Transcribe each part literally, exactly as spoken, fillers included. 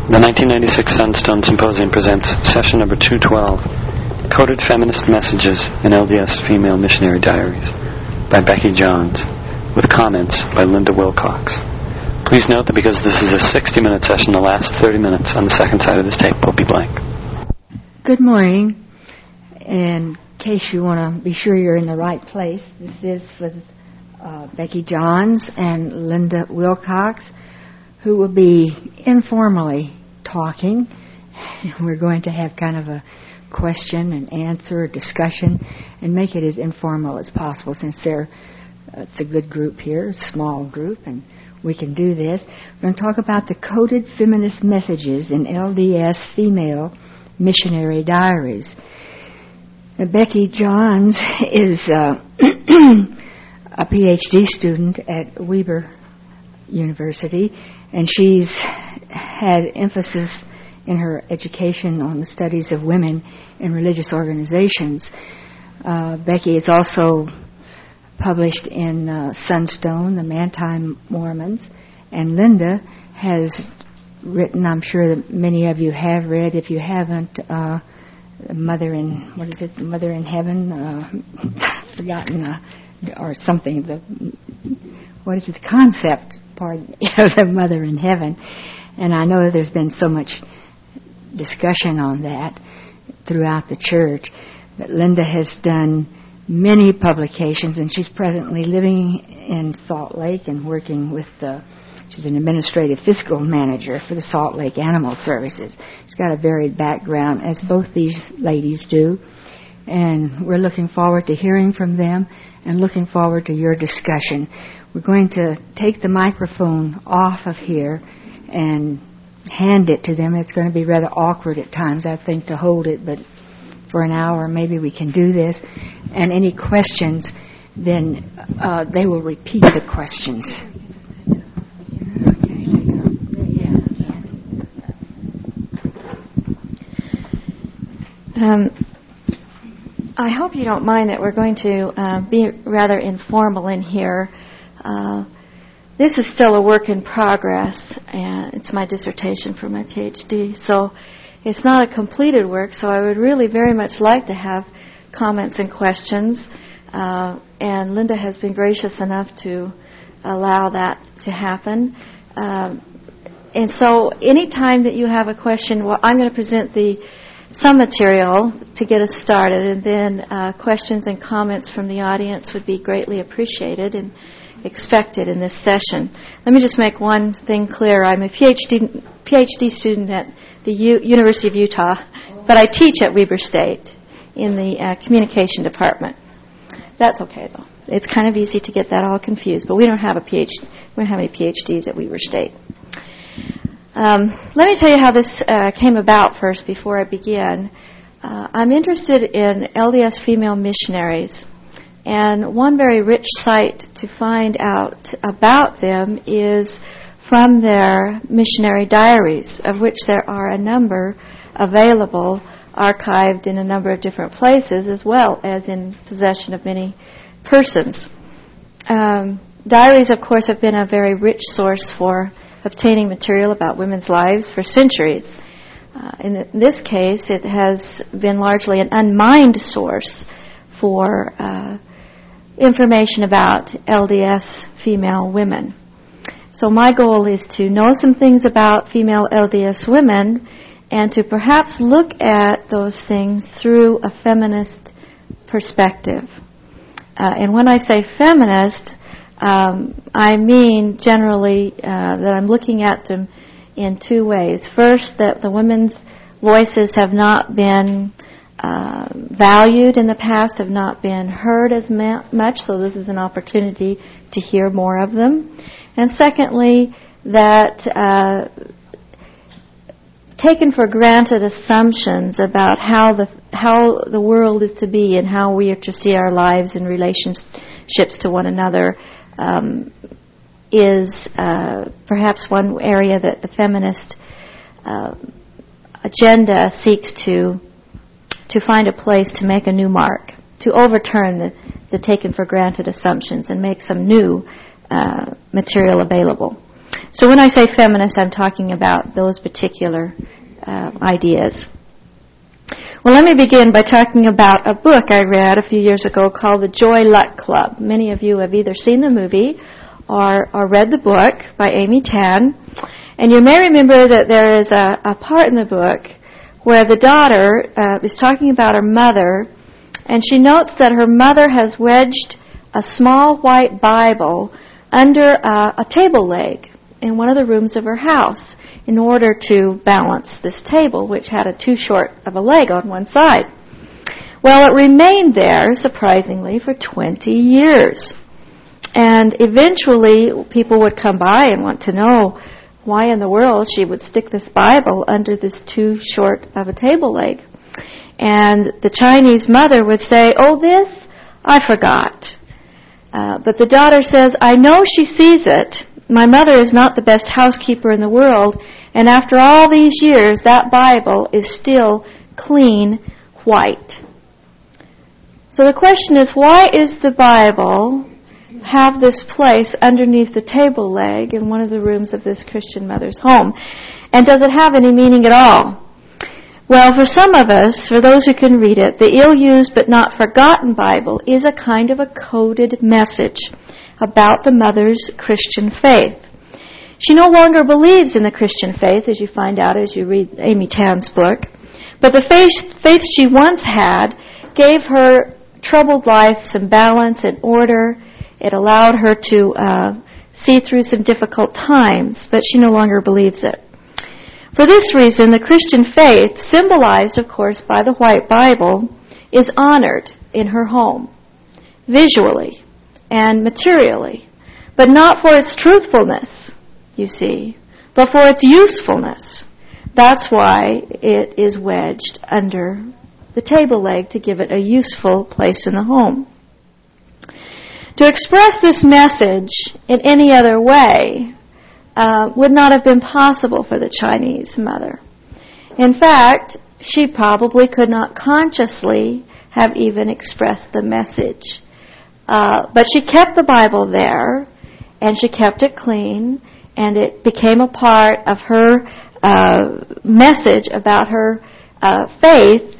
The nineteen ninety-six Sunstone Symposium presents session number two twelve, Coded Feminist Messages in L D S Female Missionary Diaries by Becky Johns, with comments by Linda Wilcox. Please note that because this is a sixty-minute session, the last thirty minutes on the second side of this tape will be blank. Good morning. In case you want to be sure you're in the right place, this is for uh, Becky Johns and Linda Wilcox, who will be informally talking. We're going to have kind of a question and answer discussion and make it as informal as possible, since they're, uh, it's a good group here, a small group, and we can do this. We're going to talk about the coded feminist messages in L D S Female Missionary Diaries. Now, Becky Johns is uh, a P H D student at Weber University, and she's had emphasis in her education on the studies of women in religious organizations. Uh, Becky is also published in uh, Sunstone, the Manti Mormons, and Linda has written, I'm sure that many of you have read, if you haven't, uh, Mother in, what is it, Mother in Heaven, uh, forgotten, uh, or something, the, what is it, the concept part of the Mother in Heaven. And I know that there's been so much discussion on that throughout the church. But Linda has done many publications, and she's presently living in Salt Lake and working with the, she's an administrative fiscal manager for the Salt Lake Animal Services. She's got a varied background, as both these ladies do. And we're looking forward to hearing from them and looking forward to your discussion. We're going to take the microphone off of here and hand it to them. It's going to be rather awkward at times, I think, to hold it, but for an hour maybe we can do this. And any questions, then uh, they will repeat the questions. Um, I hope you don't mind that we're going to uh, be rather informal in here. Uh, this is still a work in progress, and it's my dissertation for my P H D, so it's not a completed work, so I would really very much like to have comments and questions, uh, and Linda has been gracious enough to allow that to happen. Um, and so any time that you have a question, well, I'm going to present the some material to get us started, and then uh, questions and comments from the audience would be greatly appreciated and expected in this session. Let me just make one thing clear. I'm a P H D, P H D student at the U- University of Utah, but I teach at Weber State in the uh, communication department. That's okay, though. It's kind of easy to get that all confused, but we don't have a P H D, we don't have any P H Ds at Weber State. Um, let me tell you how this uh, came about first before I begin. Uh, I'm interested in L D S female missionaries, and one very rich site to find out about them is from their missionary diaries, of which there are a number available, archived in a number of different places, as well as in possession of many persons. Um, diaries, of course, have been a very rich source for obtaining material about women's lives for centuries. Uh, in, th- in this case, it has been largely an unmined source for uh, information about L D S female women. So my goal is to know some things about female L D S women and to perhaps look at those things through a feminist perspective. Uh, and when I say feminist, um, I mean generally uh, that I'm looking at them in two ways. First, that the women's voices have not been uh, valued in the past, have not been heard as ma- much, so this is an opportunity to hear more of them. And secondly, that uh, taken for granted assumptions about how the how the world is to be and how we are to see our lives in relationships to one another um, is uh, perhaps one area that the feminist uh, agenda seeks to to find a place to make a new mark, to overturn the, the taken for granted assumptions and make some new uh, material available. So when I say feminist, I'm talking about those particular uh, ideas. Well, let me begin by talking about a book I read a few years ago called The Joy Luck Club. Many of you have either seen the movie or, or read the book by Amy Tan. And you may remember that there is a, a part in the book where the daughter uh, is talking about her mother, and she notes that her mother has wedged a small white Bible under uh, a table leg in one of the rooms of her house in order to balance this table, which had a too short of a leg on one side. Well, it remained there, surprisingly, for twenty years. And eventually, people would come by and want to know why in the world she would stick this Bible under this too short of a table leg. And the Chinese mother would say, "Oh, this? I forgot." Uh, but the daughter says, "I know she sees it. My mother is not the best housekeeper in the world, and after all these years, that Bible is still clean white." So the question is, why is the Bible have this place underneath the table leg in one of the rooms of this Christian mother's home? And does it have any meaning at all? Well, for some of us, for those who can read it, the ill-used but not forgotten Bible is a kind of a coded message about the mother's Christian faith. She no longer believes in the Christian faith, as you find out as you read Amy Tan's book, but the faith, faith she once had gave her troubled life some balance and order. It allowed her to uh, see through some difficult times, but she no longer believes it. For this reason, the Christian faith, symbolized, of course, by the white Bible, is honored in her home, visually and materially, but not for its truthfulness, you see, but for its usefulness. That's why it is wedged under the table leg, to give it a useful place in the home. To express this message in any other way uh, would not have been possible for the Chinese mother. In fact, she probably could not consciously have even expressed the message. Uh, but she kept the Bible there, and she kept it clean, and it became a part of her uh, message about her uh, faith.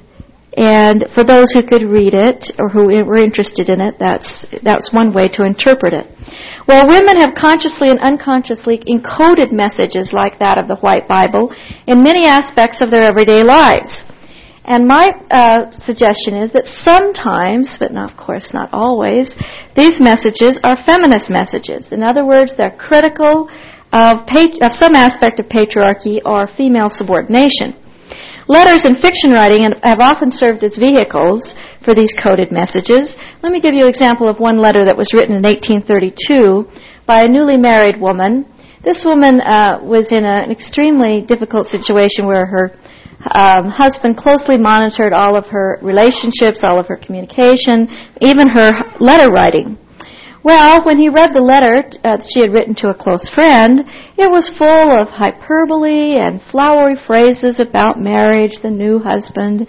And for those who could read it or who were interested in it, that's that's one way to interpret it. Well, women have consciously and unconsciously encoded messages like that of the White Bible in many aspects of their everyday lives. And my uh, suggestion is that sometimes, but not, of course not always, these messages are feminist messages. In other words, they're critical of, pat- of some aspect of patriarchy or female subordination. Letters and fiction writing have often served as vehicles for these coded messages. Let me give you an example of one letter that was written in eighteen thirty-two by a newly married woman. This woman uh, was in a, an extremely difficult situation where her um, husband closely monitored all of her relationships, all of her communication, even her letter writing. Well, when he read the letter uh, she had written to a close friend, it was full of hyperbole and flowery phrases about marriage, the new husband,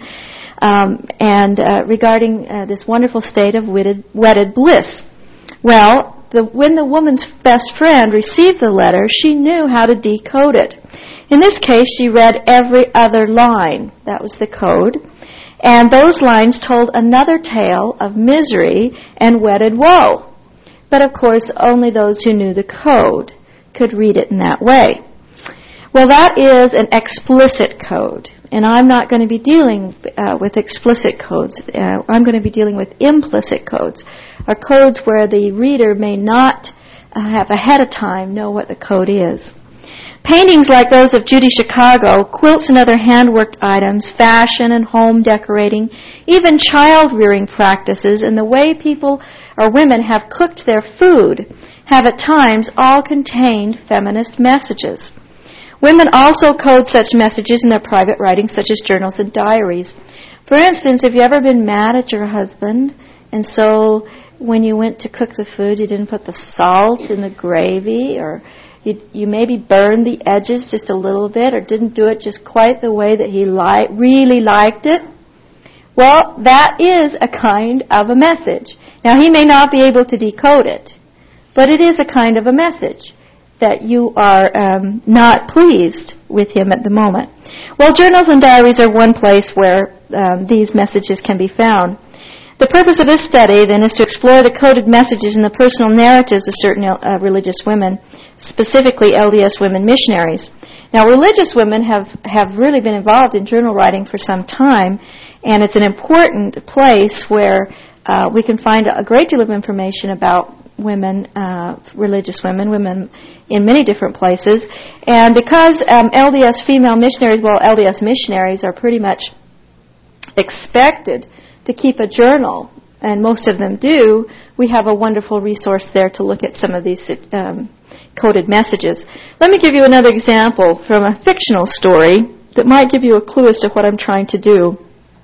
um, and uh, regarding uh, this wonderful state of wedded, wedded bliss. Well, the, when the woman's best friend received the letter, she knew how to decode it. In this case, she read every other line. That was the code. And those lines told another tale of misery and wedded woe. But of course, only those who knew the code could read it in that way. Well, that is an explicit code, and I'm not going to be dealing uh, with explicit codes. Uh, I'm going to be dealing with implicit codes, or codes where the reader may not uh, have ahead of time know what the code is. Paintings like those of Judy Chicago, quilts and other hand-worked items, fashion and home decorating, even child-rearing practices, and the way people or women have cooked their food have at times all contained feminist messages. Women also code such messages in their private writings, such as journals and diaries. For instance, have you ever been mad at your husband, and so when you went to cook the food, you didn't put the salt in the gravy, or you, you maybe burned the edges just a little bit, or didn't do it just quite the way that he li- really liked it? Well, that is a kind of a message. Now, he may not be able to decode it, but it is a kind of a message. that you are um, not pleased with him at the moment? Well, journals and diaries are one place where um, these messages can be found. The purpose of this study, then, is to explore the coded messages in the personal narratives of certain uh, religious women, specifically L D S women missionaries. Now, religious women have, have really been involved in journal writing for some time, and it's an important place where uh, we can find a great deal of information about women, uh, religious women, women in many different places. And because um, L D S female missionaries, well, L D S missionaries are pretty much expected to keep a journal, and most of them do, we have a wonderful resource there to look at some of these um, coded messages. Let me give you another example from a fictional story that might give you a clue as to what I'm trying to do.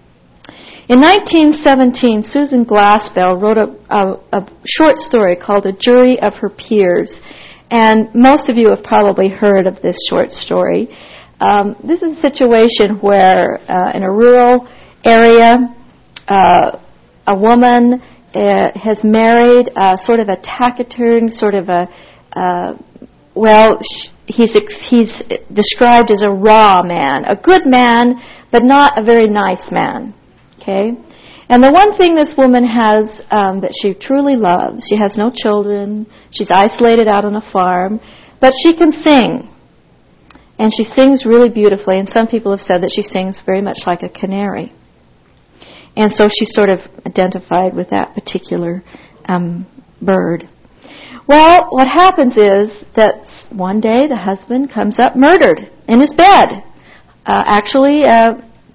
In nineteen seventeen, Susan Glaspell wrote a, a, a short story called A Jury of Her Peers, and most of you have probably heard of this short story. Um, this is a situation where uh, in a rural area, Uh, a woman uh, has married uh, sort of a taciturn, sort of a, uh, well, sh- he's ex- he's described as a raw man, a good man, but not a very nice man, okay? And the one thing this woman has um, that she truly loves, she has no children, she's isolated out on a farm, but she can sing. And she sings really beautifully, and some people have said that she sings very much like a canary. And so she's sort of identified with that particular um, bird. Well, what happens is that one day the husband comes up murdered in his bed. Uh, actually, uh,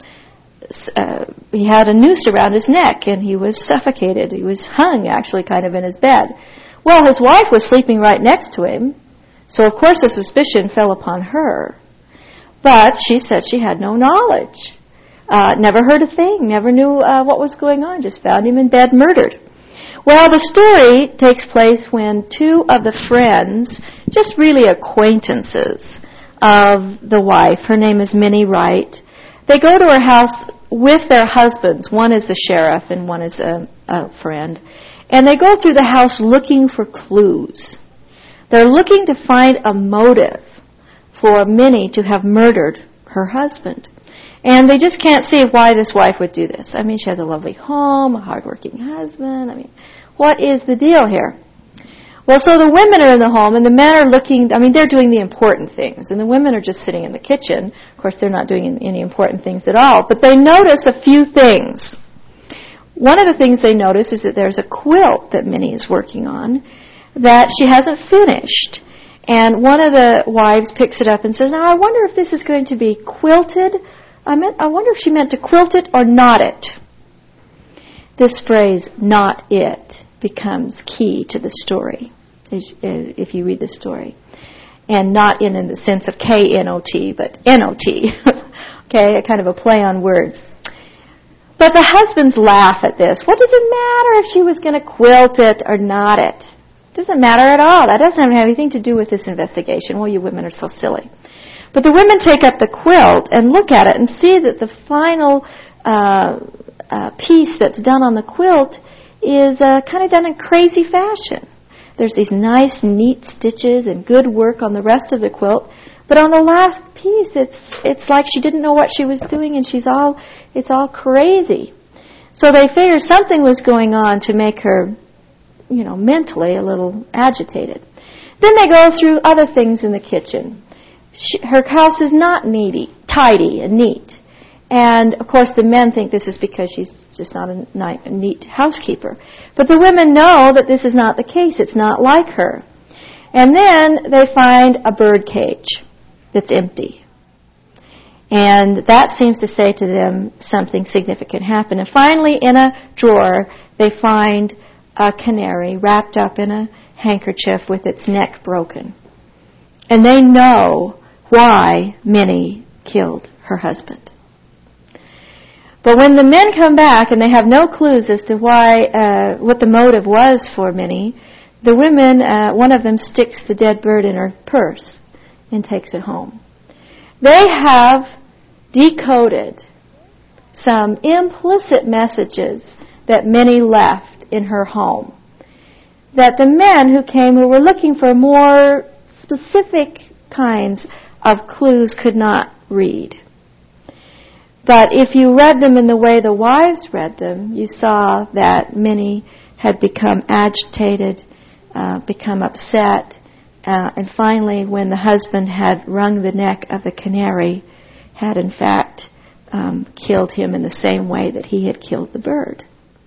uh, he had a noose around his neck and he was suffocated. He was hung, actually, kind of in his bed. Well, his wife was sleeping right next to him, so of course the suspicion fell upon her. But she said she had no knowledge. Uh, never heard a thing, never knew uh, what was going on, just found him in bed murdered. Well, the story takes place when two of the friends, just really acquaintances of the wife, her name is Minnie Wright, they go to her house with their husbands. One is the sheriff and one is a, a friend. And they go through the house looking for clues. They're looking to find a motive for Minnie to have murdered her husband. And they just can't see why this wife would do this. I mean, she has a lovely home, a hardworking husband. I mean, what is the deal here? Well, so the women are in the home, and the men are looking, I mean, they're doing the important things. And the women are just sitting in the kitchen. Of course, they're not doing any important things at all. But they notice a few things. One of the things they notice is that there's a quilt that Minnie is working on that she hasn't finished. And one of the wives picks it up and says, now, I wonder if this is going to be quilted. I meant, I wonder if she meant to quilt it or knot it. This phrase, not it, becomes key to the story, if you read the story. And not in, in the sense of K N O T, but N O T. Okay, a kind of a play on words. But the husbands laugh at this. What does it matter if she was going to quilt it or knot it? It doesn't matter at all. That doesn't have anything to do with this investigation. Well, you women are so silly. But the women take up the quilt and look at it and see that the final uh, uh, piece that's done on the quilt is uh, kind of done in crazy fashion. There's these nice, neat stitches and good work on the rest of the quilt, but on the last piece, it's it's like she didn't know what she was doing, and she's all it's all crazy. So they figured something was going on to make her, you know, mentally a little agitated. Then they go through other things in the kitchen. She, her house is not needy, tidy and neat. And, of course, the men think this is because she's just not a, a neat housekeeper. But the women know that this is not the case. It's not like her. And then they find a bird cage that's empty. And that seems to say to them something significant happened. And finally, in a drawer, they find a canary wrapped up in a handkerchief with its neck broken. And they know why Minnie killed her husband. But when the men come back and they have no clues as to why, uh, what the motive was for Minnie, the women, uh, one of them sticks the dead bird in her purse and takes it home. They have decoded some implicit messages that Minnie left in her home. That the men who came, who were looking for more specific kinds of clues could not read. But if you read them in the way the wives read them, you saw that many had become agitated, uh, become upset, uh, and finally, when the husband had wrung the neck of the canary, had in fact um, killed him in the same way that he had killed the bird.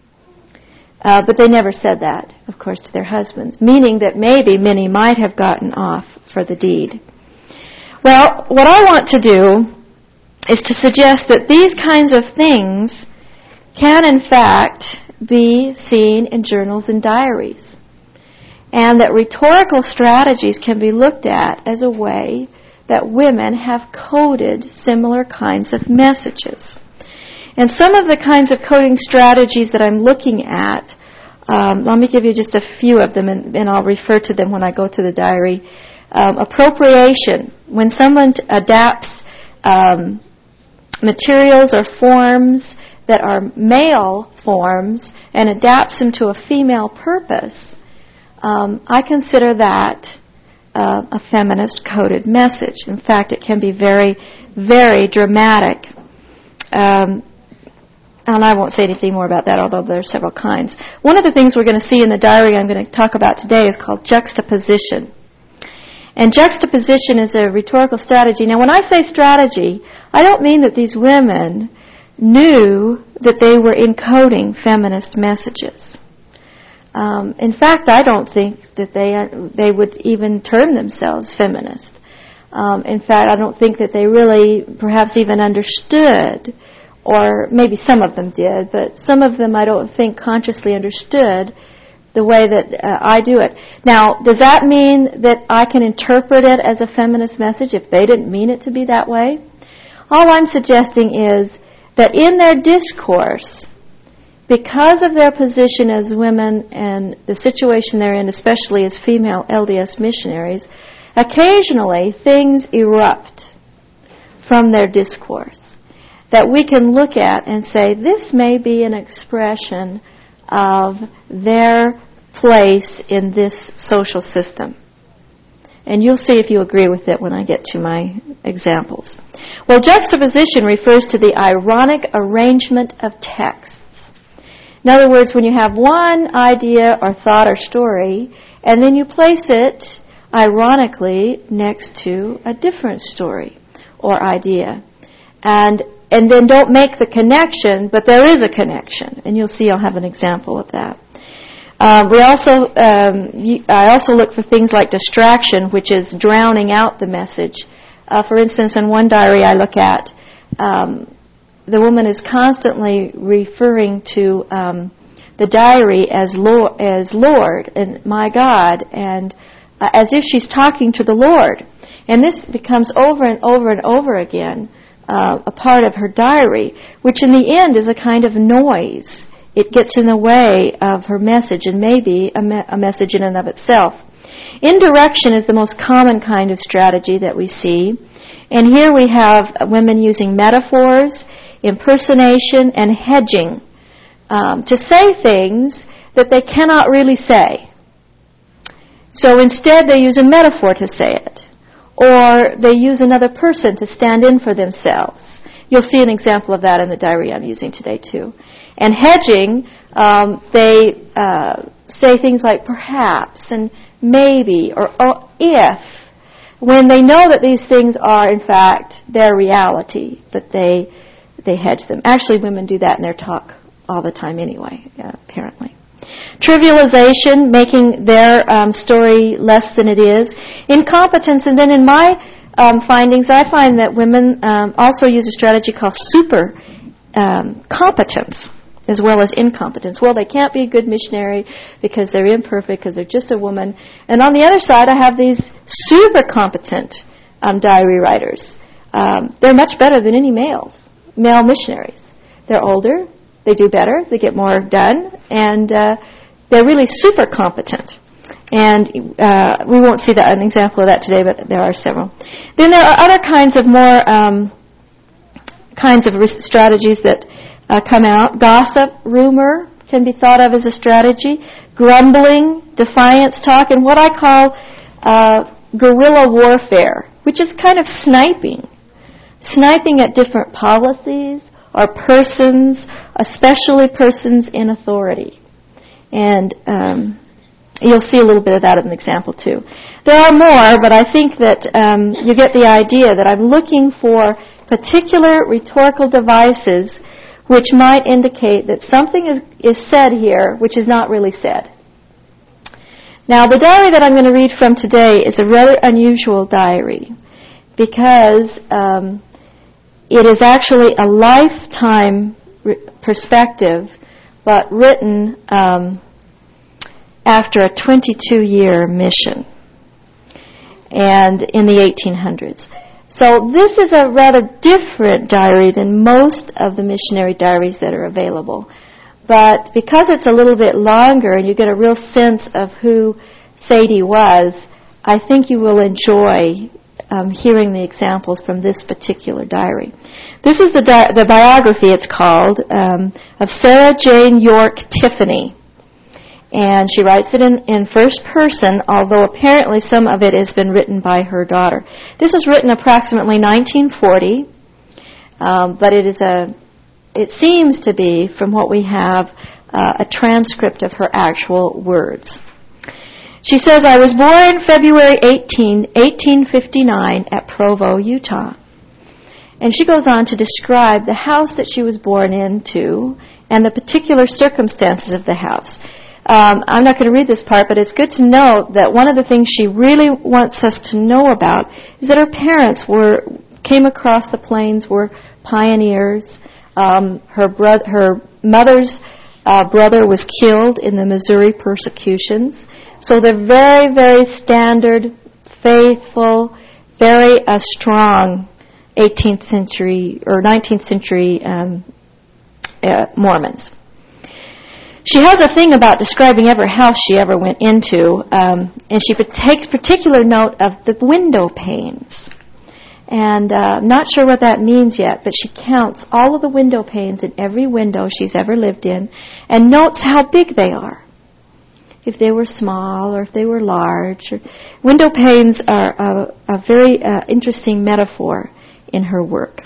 Uh, but they never said that, of course, to their husbands, meaning that maybe many might have gotten off for the deed. Well, what I want to do is to suggest that these kinds of things can, in fact, be seen in journals and diaries, and that rhetorical strategies can be looked at as a way that women have coded similar kinds of messages. And some of the kinds of coding strategies that I'm looking at, um, let me give you just a few of them, and, and I'll refer to them when I go to the diary. Um, appropriation. When someone t- adapts um, materials or forms that are male forms and adapts them to a female purpose, um, I consider that uh, a feminist coded message. In fact, it can be very, very dramatic. Um, and I won't say anything more about that, although there are several kinds. One of the things we're going to see in the diary I'm going to talk about today is called juxtaposition. And juxtaposition is a rhetorical strategy. Now, when I say strategy, I don't mean that these women knew that they were encoding feminist messages. Um, in fact, I don't think that they uh, they would even term themselves feminist. Um, in fact, I don't think that they really perhaps even understood, or maybe some of them did, but some of them I don't think consciously understood the way that uh, I do it. Now, does that mean that I can interpret it as a feminist message if they didn't mean it to be that way? All I'm suggesting is that in their discourse, because of their position as women and the situation they're in, especially as female L D S missionaries, occasionally things erupt from their discourse that we can look at and say, this may be an expression of their place in this social system. And you'll see if you agree with it when I get to my examples. Well, juxtaposition refers to the ironic arrangement of texts. In other words, when you have one idea or thought or story, and then you place it ironically next to a different story or idea. And and then don't make the connection, but there is a connection. And you'll see I'll have an example of that. Uh, we also, um, you, I also look for things like distraction, which is drowning out the message. Uh, for instance, in one diary I look at, um, the woman is constantly referring to um, the diary as Lord, as Lord and my God, and uh, as if she's talking to the Lord. And this becomes over and over and over again uh, a part of her diary, which in the end is a kind of noise. It gets in the way of her message, and maybe a, me- a message in and of itself. Indirection is the most common kind of strategy that we see. And here we have women using metaphors, impersonation, and hedging um, to say things that they cannot really say. So instead they use a metaphor to say it, or they use another person to stand in for themselves. You'll see an example of that in the diary I'm using today too. And hedging, um, they uh, say things like perhaps and maybe or oh, if, when they know that these things are in fact their reality, but they they hedge them. Actually, women do that in their talk all the time anyway, uh, apparently. Trivialization, making their um, story less than it is. Incompetence, and then in my um, findings, I find that women um, also use a strategy called super um, competence as well as incompetence. Well, they can't be a good missionary because they're imperfect, because they're just a woman. And on the other side, I have these super competent um, diary writers. Um, they're much better than any males, male missionaries. They're older, they do better, they get more done, and uh, they're really super competent. And uh, we won't see that, an example of that today, but there are several. Then there are other kinds of more um, kinds of re- strategies that uh, come out. Gossip, rumor can be thought of as a strategy. Grumbling, defiance talk, and what I call uh, guerrilla warfare, which is kind of sniping. Sniping at different policies or persons, especially persons in authority. And um, you'll see a little bit of that in an example too. There are more, but I think that um, you get the idea that I'm looking for particular rhetorical devices which might indicate that something is, is said here which is not really said. Now, the diary that I'm going to read from today is a rather unusual diary because um, it is actually a lifetime re- perspective, but written um, after a twenty-two year mission, and in the eighteen hundreds. So this is a rather different diary than most of the missionary diaries that are available. But because it's a little bit longer and you get a real sense of who Sadie was, I think you will enjoy um, hearing the examples from this particular diary. This is the, di- the biography, it's called, um, of Sarah Jane York Tiffany. And she writes it in, in first person, although apparently some of it has been written by her daughter. This was written approximately nineteen forty, um, but it is a, it seems to be, from what we have, uh, a transcript of her actual words. She says, I was born February eighteenth, eighteen fifty-nine at Provo, Utah. And she goes on to describe the house that she was born into and the particular circumstances of the house. Um, I'm not going to read this part, but it's good to know that one of the things she really wants us to know about is that her parents were came across the plains, were pioneers. Um, her, bro- her mother's uh, brother was killed in the Missouri persecutions. So they're very, very standard, faithful, very uh, strong eighteenth century or nineteenth century um, uh, Mormons. She has a thing about describing every house she ever went into, um, and she takes particular note of the window panes. And uh, I'm not sure what that means yet, but she counts all of the window panes in every window she's ever lived in and notes how big they are. If they were small or if they were large. Window panes are a, a very uh, interesting metaphor in her work.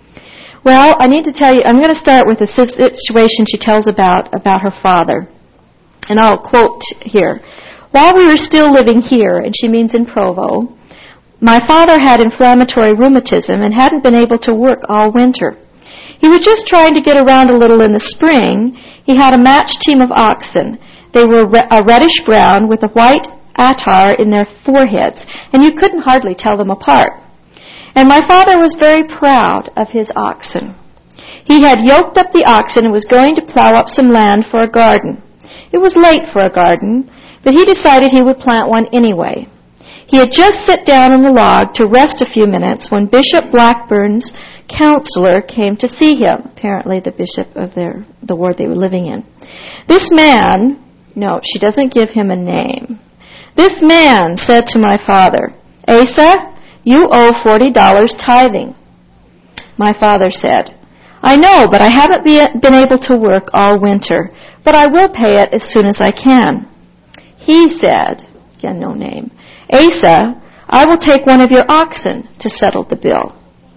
Well, I need to tell you, I'm going to start with a situation she tells about, about her father. And I'll quote here. While we were still living here, and she means in Provo, my father had inflammatory rheumatism and hadn't been able to work all winter. He was just trying to get around a little in the spring. He had a matched team of oxen. They were re- a reddish-brown with a white attar in their foreheads, and you couldn't hardly tell them apart. And my father was very proud of his oxen. He had yoked up the oxen and was going to plow up some land for a garden. It was late for a garden, but he decided he would plant one anyway. He had just sat down on the log to rest a few minutes when Bishop Blackburn's counselor came to see him, apparently the bishop of their, the ward they were living in. This man, no, she doesn't give him a name. This man said to my father, Asa, you owe forty dollars tithing. My father said, I know, but I haven't be, been able to work all winter, but I will pay it as soon as I can. He said, again, no name, Asa, I will take one of your oxen to settle the bill.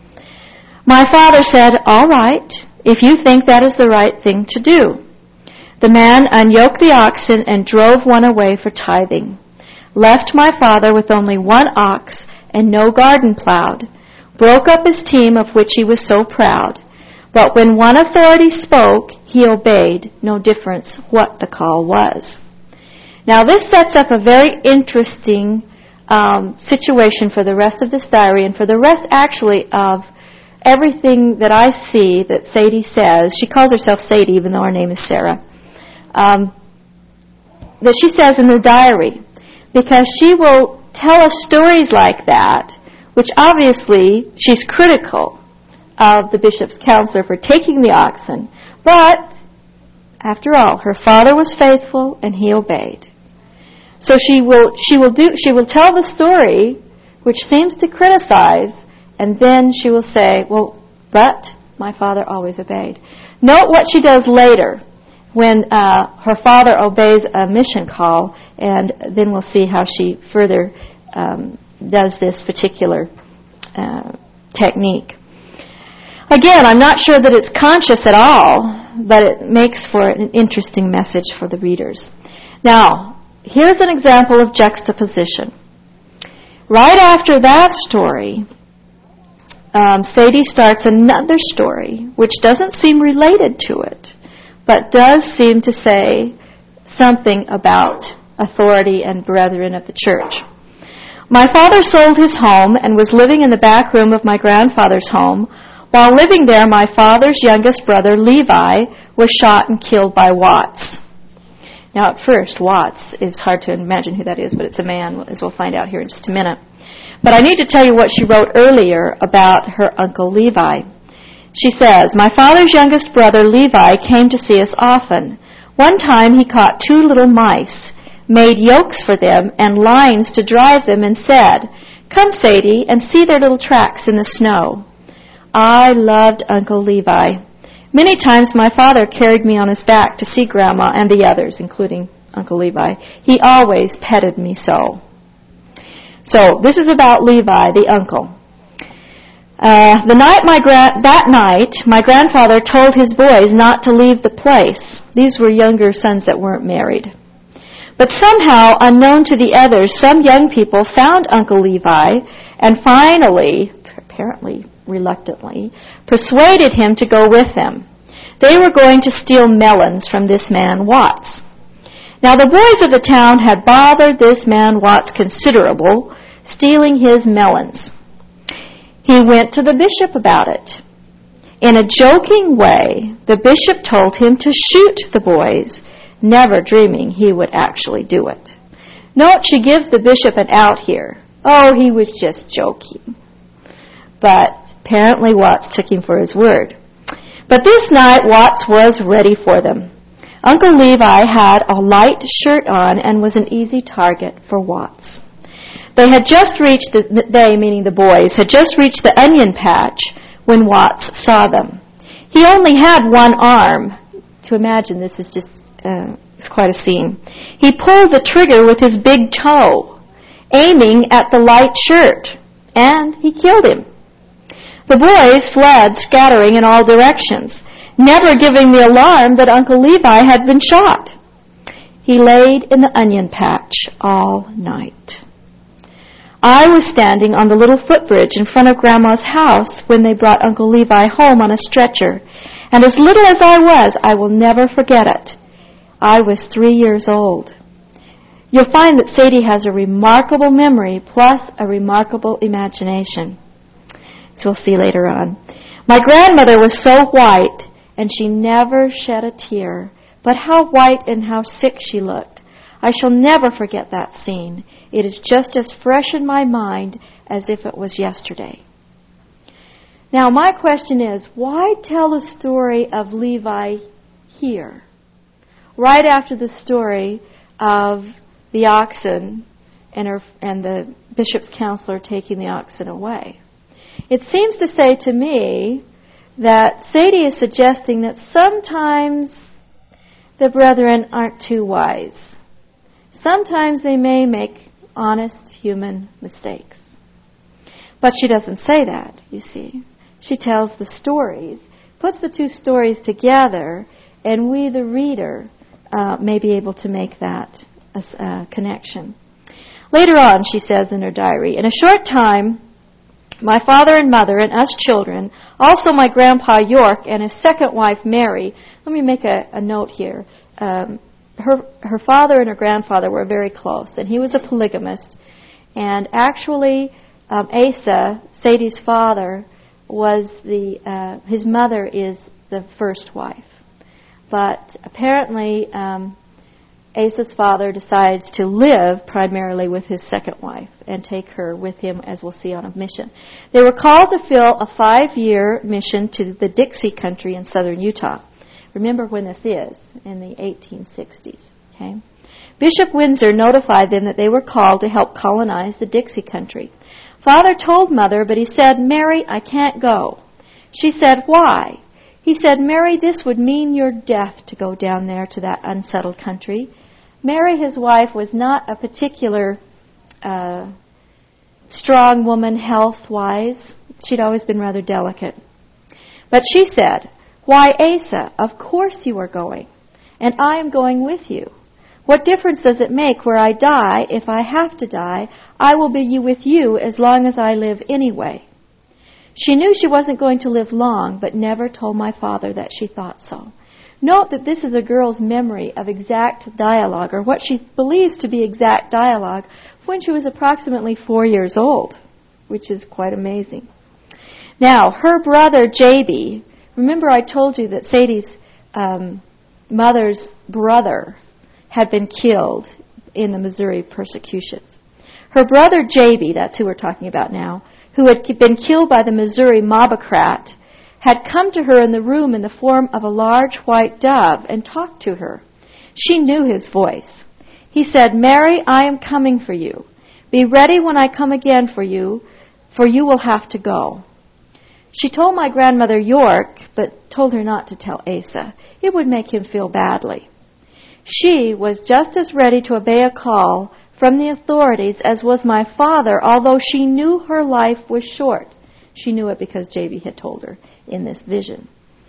My father said, all right, if you think that is the right thing to do. The man unyoked the oxen and drove one away for tithing, left my father with only one ox and no garden plowed, broke up his team of which he was so proud. But when one authority spoke, he obeyed, no difference what the call was. Now this sets up a very interesting um, situation for the rest of this diary and for the rest actually of everything that I see that Sadie says. She calls herself Sadie even though her name is Sarah. Um, that she says in the diary, because she will tell us stories like that, which obviously she's critical of the bishop's counselor for taking the oxen. But, after all, her father was faithful and he obeyed. So she will she will do she will tell the story which seems to criticize, and then she will say, well, but my father always obeyed. Note what she does later when uh, her father obeys a mission call, and then we'll see how she further um, does this particular uh, technique. Again, I'm not sure that it's conscious at all, but it makes for an interesting message for the readers. Now, here's an example of juxtaposition. Right after that story, um, Sadie starts another story, which doesn't seem related to it, but does seem to say something about authority and brethren of the church. My father sold his home and was living in the back room of my grandfather's home. While living there, my father's youngest brother, Levi, was shot and killed by Watts. Now, at first, Watts is hard to imagine who that is, but it's a man, as we'll find out here in just a minute. But I need to tell you what she wrote earlier about her uncle Levi. She says, my father's youngest brother, Levi, came to see us often. One time he caught two little mice, made yokes for them and lines to drive them, and said, come, Sadie, and see their little tracks in the snow. I loved Uncle Levi. Many times my father carried me on his back to see Grandma and the others, including Uncle Levi. He always petted me so. So this is about Levi, the uncle. Uh, the night my gra- that night, my grandfather told his boys not to leave the place. These were younger sons that weren't married. But somehow, unknown to the others, some young people found Uncle Levi and finally, apparently reluctantly, persuaded him to go with them. They were going to steal melons from this man Watts. Now the boys of the town had bothered this man Watts considerable, stealing his melons. He went to the bishop about it. In a joking way, the bishop told him to shoot the boys, never dreaming he would actually do it. Note, she gives the bishop an out here. Oh, he was just joking. But apparently Watts took him for his word. But this night Watts was ready for them. Uncle Levi had a light shirt on and was an easy target for Watts. They had just reached, the, they, meaning the boys, had just reached the onion patch when Watts saw them. He only had one arm. To imagine, this is just, uh, it's quite a scene. He pulled the trigger with his big toe, aiming at the light shirt, and he killed him. The boys fled, scattering in all directions, never giving the alarm that Uncle Levi had been shot. He laid in the onion patch all night. I was standing on the little footbridge in front of Grandma's house when they brought Uncle Levi home on a stretcher, and as little as I was, I will never forget it. I was three years old. You'll find that Sadie has a remarkable memory plus a remarkable imagination. So we'll see later on. My grandmother was so white, and she never shed a tear. But how white and how sick she looked. I shall never forget that scene. It is just as fresh in my mind as if it was yesterday. Now, my question is, why tell the story of Levi here, right after the story of the oxen and, her, and the bishop's counselor taking the oxen away? It seems to say to me that Sadie is suggesting that sometimes the brethren aren't too wise. Sometimes they may make honest human mistakes. But she doesn't say that, you see. She tells the stories, puts the two stories together, and we, the reader, uh, may be able to make that uh, connection. Later on, she says in her diary, in a short time, my father and mother and us children, also my grandpa York and his second wife Mary. Let me make a, a note here. Um, her her father and her grandfather were very close, and he was a polygamist. And actually, um, Asa, Sadie's father, was the uh, his mother is the first wife. But apparently, um, Asa's father decides to live primarily with his second wife and take her with him, as we'll see, on a mission. They were called to fill a five-year mission to the Dixie country in southern Utah. Remember when this is, in the eighteen sixties. Okay? Bishop Windsor notified them that they were called to help colonize the Dixie country. Father told Mother, but he said, Mary, I can't go. She said, why? He said, Mary, this would mean your death to go down there to that unsettled country. Mary, his wife, was not a particular uh, strong woman health-wise. She'd always been rather delicate. But she said, "Why, Asa, of course you are going, and I am going with you. What difference does it make where I die? If I have to die, I will be with you as long as I live anyway." She knew she wasn't going to live long, but never told my father that she thought so. Note that this is a girl's memory of exact dialogue, or what she believes to be exact dialogue, when she was approximately four years old, which is quite amazing. Now, her brother, J B, remember I told you that Sadie's um, mother's brother had been killed in the Missouri persecutions. Her brother, J B, that's who we're talking about now, who had been killed by the Missouri mobocrat, had come to her in the room in the form of a large white dove and talked to her. She knew his voice. He said, "Mary, I am coming for you. Be ready when I come again for you, for you will have to go." She told my grandmother York, but told her not to tell Asa. It would make him feel badly. She was just as ready to obey a call from the authorities as was my father, although she knew her life was short. She knew it because J B had told her in this vision.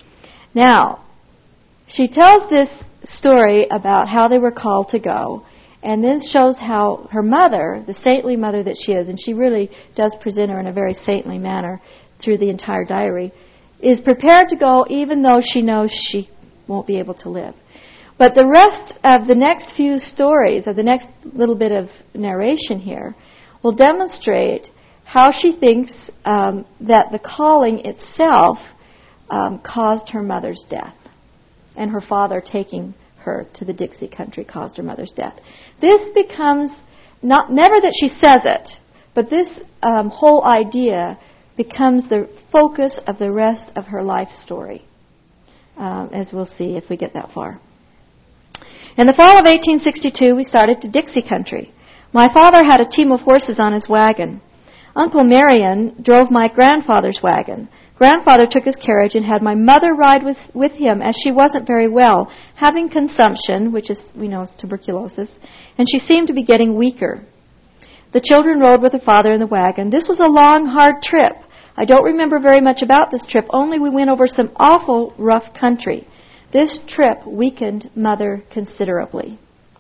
Now, she tells this story about how they were called to go, and then shows how her mother, the saintly mother that she is, and she really does present her in a very saintly manner through the entire diary, is prepared to go even though she knows she won't be able to live. But the rest of the next few stories, or the next little bit of narration here, will demonstrate how she thinks um, that the calling itself um, caused her mother's death, and her father taking her to the Dixie country caused her mother's death. This becomes, not never that she says it, but this um, whole idea becomes the focus of the rest of her life story, um, as we'll see if we get that far. In the fall of eighteen sixty-two, we started to Dixie country. My father had a team of horses on his wagon. Uncle Marion drove my grandfather's wagon. Grandfather took his carriage and had my mother ride with, with him, as she wasn't very well, having consumption, which is, we know is tuberculosis, and she seemed to be getting weaker. The children rode with her father in the wagon. This was a long, hard trip. I don't remember very much about this trip, only we went over some awful rough country. This trip weakened Mother considerably.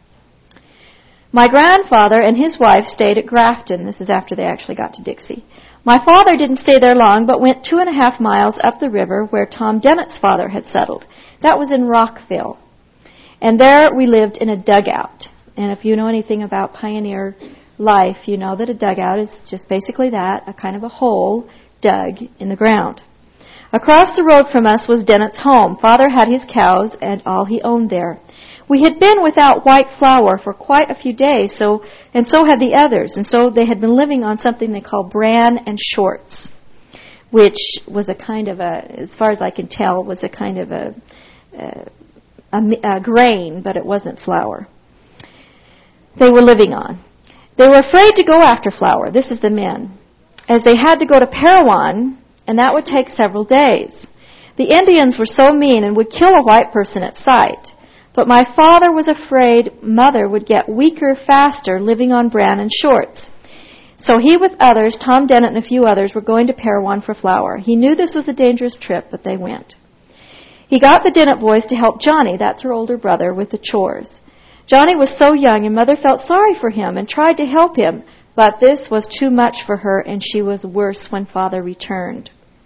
My grandfather and his wife stayed at Grafton. This is after they actually got to Dixie. My father didn't stay there long, but went two and a half miles up the river where Tom Dennett's father had settled. That was in Rockville. And there we lived in a dugout. And if you know anything about pioneer life, you know that a dugout is just basically that, a kind of a hole dug in the ground. Across the road from us was Dennett's home. Father had his cows and all he owned there. We had been without white flour for quite a few days, so and so had the others, and so they had been living on something they call bran and shorts, which was a kind of a, as far as I can tell, was a kind of a, a, a, a grain, but it wasn't flour. They were living on. They were afraid to go after flour. This is the men, as they had to go to Parowan, and that would take several days. The Indians were so mean and would kill a white person at sight. But my father was afraid Mother would get weaker faster living on bran and shorts. So he with others, Tom Dennett and a few others, were going to Parowan for flour. He knew this was a dangerous trip, but they went. He got the Dennett boys to help Johnny, that's her older brother, with the chores. Johnny was so young, and Mother felt sorry for him and tried to help him, but this was too much for her, and she was worse when Father returned.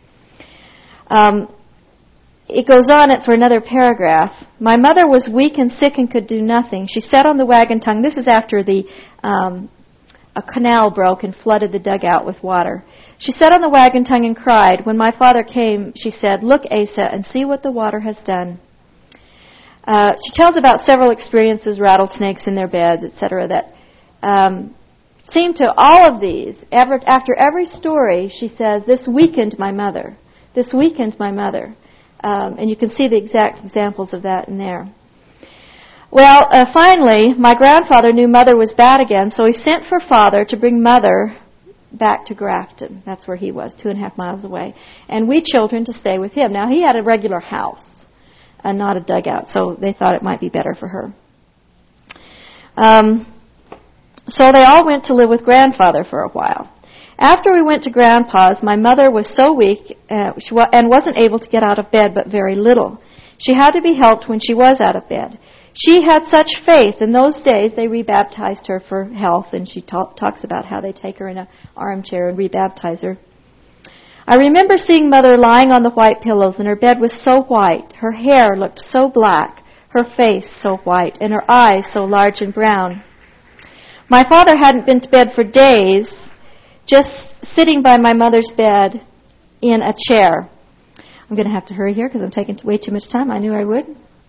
Um... It goes on for another paragraph. My mother was weak and sick and could do nothing. She sat on the wagon tongue. This is after the um, a canal broke and flooded the dugout with water. She sat on the wagon tongue and cried. When my father came, she said, "Look, Asa, and see what the water has done." Uh, she tells about several experiences, rattlesnakes in their beds, et cetera, that um, seem to all of these, ever, after every story, she says, this weakened my mother. This weakened my mother. Um, and you can see the exact examples of that in there. Well, uh, finally, my grandfather knew Mother was bad again, so he sent for Father to bring Mother back to Grafton. That's where he was, two and a half miles away. And we children to stay with him. Now, he had a regular house and not a dugout, so they thought it might be better for her. Um, so they all went to live with Grandfather for a while. After we went to Grandpa's, my mother was so weak uh, she wa- and wasn't able to get out of bed but very little. She had to be helped when she was out of bed. She had such faith. In those days, they rebaptized her for health, and she ta- talks about how they take her in an armchair and rebaptize her. I remember seeing Mother lying on the white pillows, and her bed was so white. Her hair looked so black, her face so white, and her eyes so large and brown. My father hadn't been to bed for days, just sitting by my mother's bed in a chair. I'm going to have to hurry here because I'm taking way too much time. I knew I would.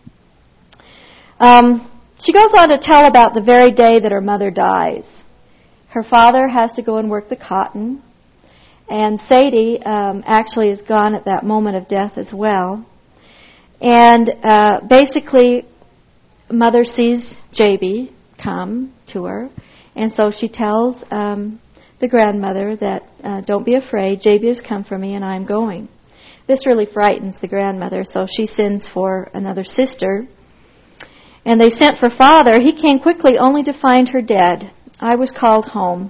Um, she goes on to tell about the very day that her mother dies. Her father has to go and work the cotton, and Sadie um, actually is gone at that moment of death as well. And uh, basically, Mother sees J B come to her, and so she tells um, the grandmother that, uh, don't be afraid, J B has come for me and I'm going. This really frightens the grandmother, so she sends for another sister. And they sent for Father. He came quickly only to find her dead. I was called home.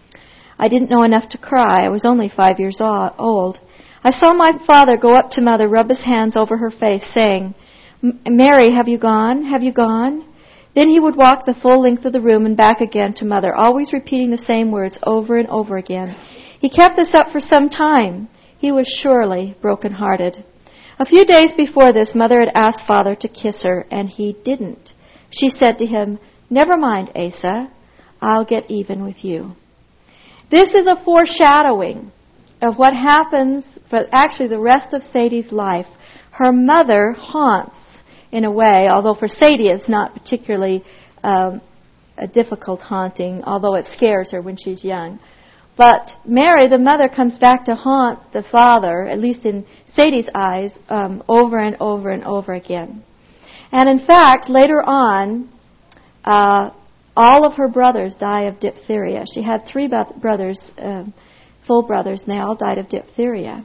I didn't know enough to cry. I was only five years old. I saw my father go up to Mother, rub his hands over her face, saying, Mary, have you gone? Have you gone? Then he would walk the full length of the room and back again to Mother, always repeating the same words over and over again. He kept this up for some time. He was surely broken-hearted. A few days before this, Mother had asked Father to kiss her, and he didn't. She said to him, Never mind, Asa, I'll get even with you. This is a foreshadowing of what happens for actually the rest of Sadie's life. Her mother haunts, in a way, although for Sadie it's not particularly um, a difficult haunting, although it scares her when she's young. But Mary, the mother, comes back to haunt the father, at least in Sadie's eyes, um, over and over and over again. And in fact, later on, uh, all of her brothers die of diphtheria. She had three bo- brothers, um, full brothers, and they all died of diphtheria.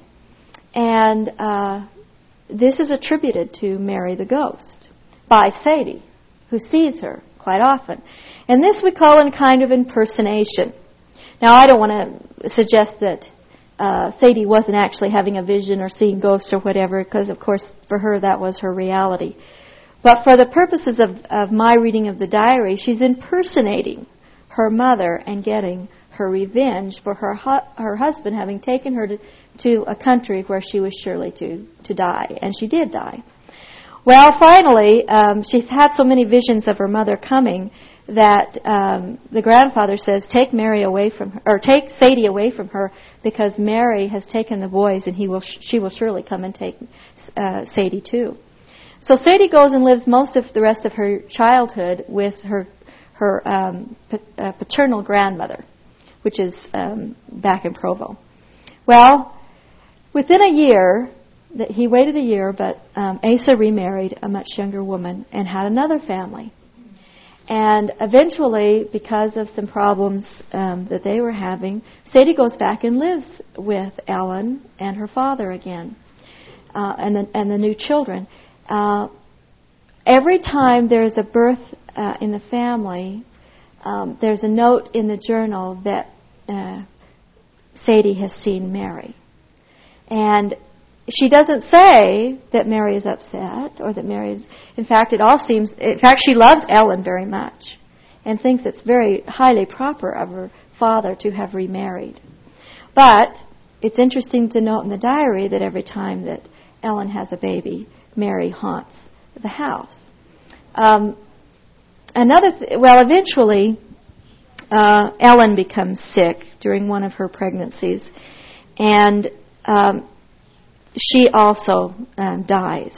And uh, this is attributed to Mary the ghost by Sadie, who sees her quite often. And this we call a kind of impersonation. Now, I don't want to suggest that uh, Sadie wasn't actually having a vision or seeing ghosts or whatever, because, of course, for her that was her reality. But for the purposes of, of my reading of the diary, she's impersonating her mother and getting her revenge for her hu- her husband having taken her to, to a country where she was surely to, to die. And she did die. Well, finally, um, she's had so many visions of her mother coming that um, the grandfather says, take Mary away from her, or take Sadie away from her, because Mary has taken the boys, and he will, sh- she will surely come and take uh, Sadie too. So Sadie goes and lives most of the rest of her childhood with her her um, pa- uh, paternal grandmother, which is um, back in Provo. Well, within a year, that he waited a year, but um, Asa remarried a much younger woman and had another family. And eventually, because of some problems um, that they were having, Sadie goes back and lives with Ellen and her father again, uh, and, the, and the new children. Uh, every time there is a birth uh, in the family, um, there's a note in the journal that uh, Sadie has seen Mary. And she doesn't say that Mary is upset or that Mary is... In fact, it all seems... In fact, she loves Ellen very much and thinks it's very highly proper of her father to have remarried. But it's interesting to note in the diary that every time that Ellen has a baby, Mary haunts the house. Um, another... Th- well, eventually, uh, Ellen becomes sick during one of her pregnancies, and... Um, she also um, dies.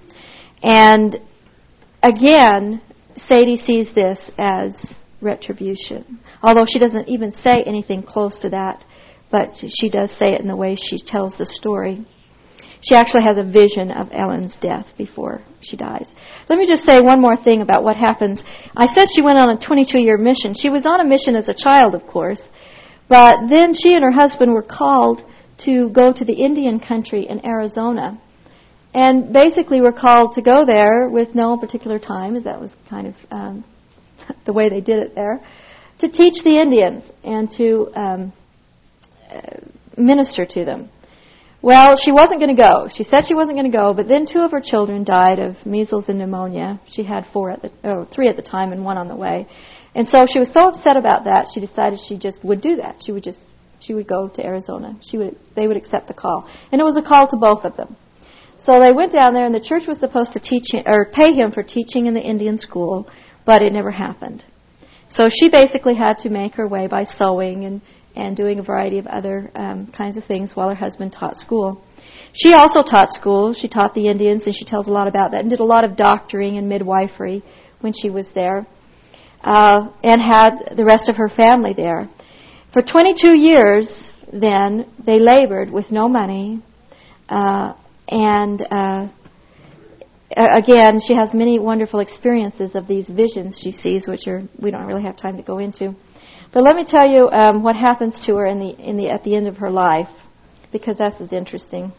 And again, Sadie sees this as retribution. Although she doesn't even say anything close to that, but she does say it in the way she tells the story. She actually has a vision of Ellen's death before she dies. Let me just say one more thing about what happens. I said she went on a twenty-two-year mission. She was on a mission as a child, of course, but then she and her husband were called to go to the Indian country in Arizona. And basically were called to go there with no particular time, as that was kind of um, the way they did it there, to teach the Indians and to um, minister to them. Well, she wasn't going to go. She said she wasn't going to go, but then two of her children died of measles and pneumonia. She had four at the, oh, three at the time and one on the way. And so she was so upset about that, she decided she just would do that. She would just, she would go to Arizona. She would, they would accept the call. And it was a call to both of them. So they went down there, and the church was supposed to teach him, or pay him for teaching in the Indian school, but it never happened. So she basically had to make her way by sewing and and doing a variety of other um, kinds of things while her husband taught school. She also taught school. She taught the Indians, and she tells a lot about that, and did a lot of doctoring and midwifery when she was there, uh, and had the rest of her family there. For twenty-two years, then, they labored with no money, uh, and uh, again, she has many wonderful experiences of these visions she sees, which are we don't really have time to go into. But let me tell you um, what happens to her in the in the at the end of her life, because this is interesting.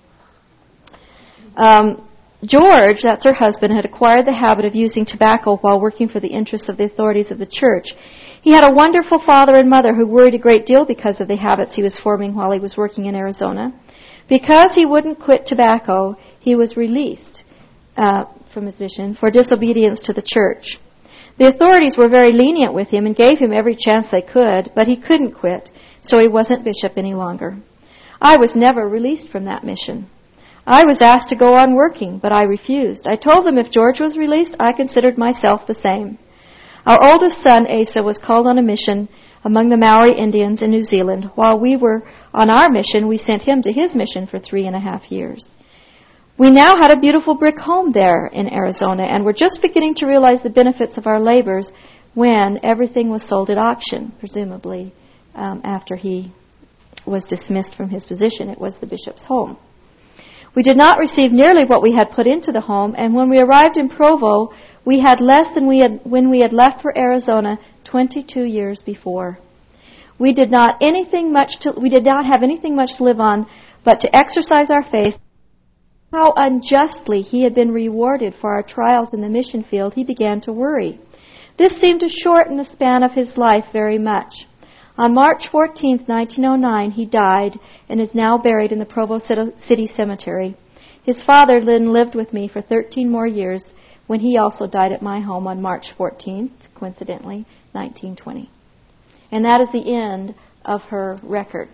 Um, George, that's her husband, had acquired the habit of using tobacco while working for the interests of the authorities of the church. He had a wonderful father and mother who worried a great deal because of the habits he was forming while he was working in Arizona. Because he wouldn't quit tobacco, he was released uh, from his mission for disobedience to the church. The authorities were very lenient with him and gave him every chance they could, but he couldn't quit, so he wasn't bishop any longer. I was never released from that mission. I was asked to go on working, but I refused. I told them if George was released, I considered myself the same. Our oldest son, Asa, was called on a mission among the Maori Indians in New Zealand. While we were on our mission, we sent him to his mission for three and a half years. We now had a beautiful brick home there in Arizona, and were just beginning to realize the benefits of our labors when everything was sold at auction, presumably um, after he was dismissed from his position. It was the bishop's home. We did not receive nearly what we had put into the home, and when we arrived in Provo, we had less than we had when we had left for Arizona twenty-two years before. We did not anything much to we did not have anything much to live on, but to exercise our faith. How unjustly he had been rewarded for our trials in the mission field, he began to worry. This seemed to shorten the span of his life very much. On March fourteenth, nineteen oh nine, he died and is now buried in the Provo City Cemetery. His father then lived with me for thirteen more years when he also died at my home on March fourteenth, coincidentally, nineteen twenty. And that is the end of her record.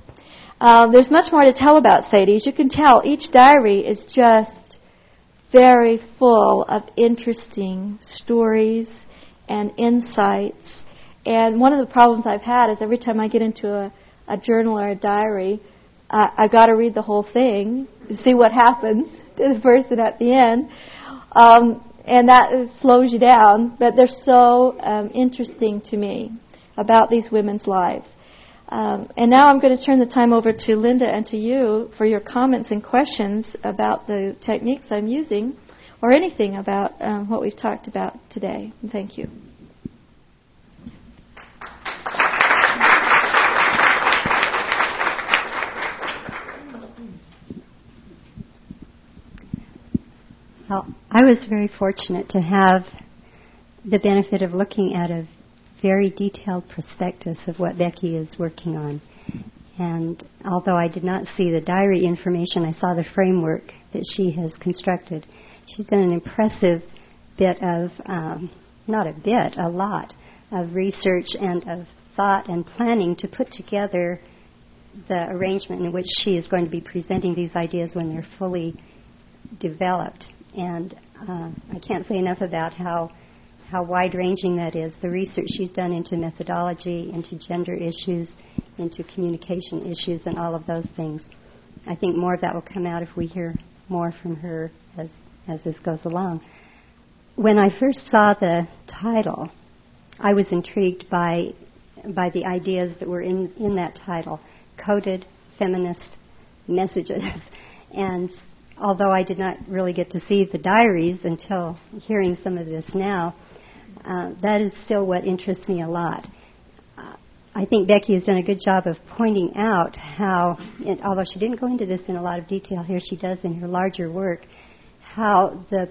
Uh, there's much more to tell about Sadie. As you can tell, each diary is just very full of interesting stories and insights. And one of the problems I've had is every time I get into a, a journal or a diary, uh, I've got to read the whole thing to see what happens to the person at the end. Um, and that slows you down. But they're so um, interesting to me about these women's lives. Um, and now I'm going to turn the time over to Linda and to you for your comments and questions about the techniques I'm using or anything about um, what we've talked about today. And thank you. Well, I was very fortunate to have the benefit of looking at a very detailed prospectus of what Becky is working on. And although I did not see the diary information, I saw the framework that she has constructed. She's done an impressive bit of, um, not a bit, a lot of research and of thought and planning to put together the arrangement in which she is going to be presenting these ideas when they're fully developed. And uh, I can't say enough about how how wide-ranging that is, the research she's done into methodology, into gender issues, into communication issues, and all of those things. I think more of that will come out if we hear more from her as, as this goes along. When I first saw the title, I was intrigued by by the ideas that were in, in that title, Coded Feminist Messages. And although I did not really get to see the diaries until hearing some of this now, Uh, that is still what interests me a lot. Uh, I think Becky has done a good job of pointing out how, and although she didn't go into this in a lot of detail here, she does in her larger work, how the